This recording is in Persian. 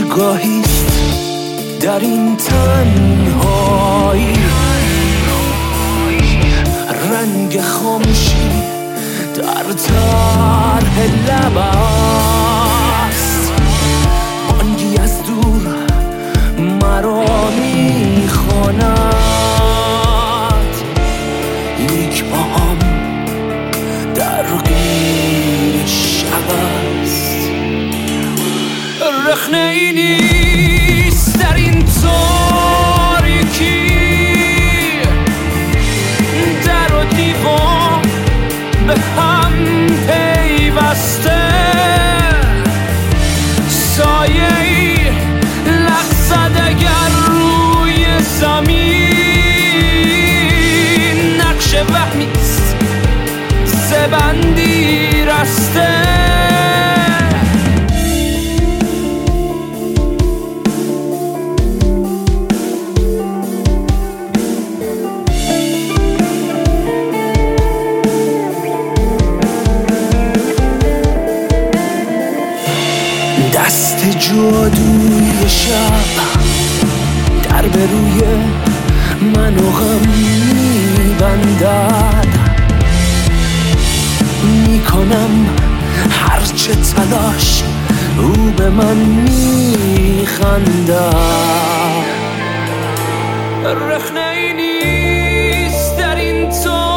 گاهیست در این تنهایی رنگ خاموشی در طرح لب است، بانگی از دور مرا میخواند، یک پاهم در غیر شب است. رخنه ای نیست در این تاریکی، در و دیوار به هم پیوسته، سایه‌ای لغزد اگر روی زمین، نقش وهمیست زبندی رسته. دست جادوی شب در به روی من و غم میبندد، میکنم هرچه تلاش او به من میخندد. رخنه ای نیست در این تو